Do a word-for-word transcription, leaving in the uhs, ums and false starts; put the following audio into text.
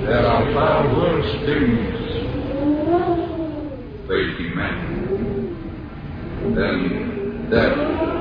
There are far worse things facing man than death.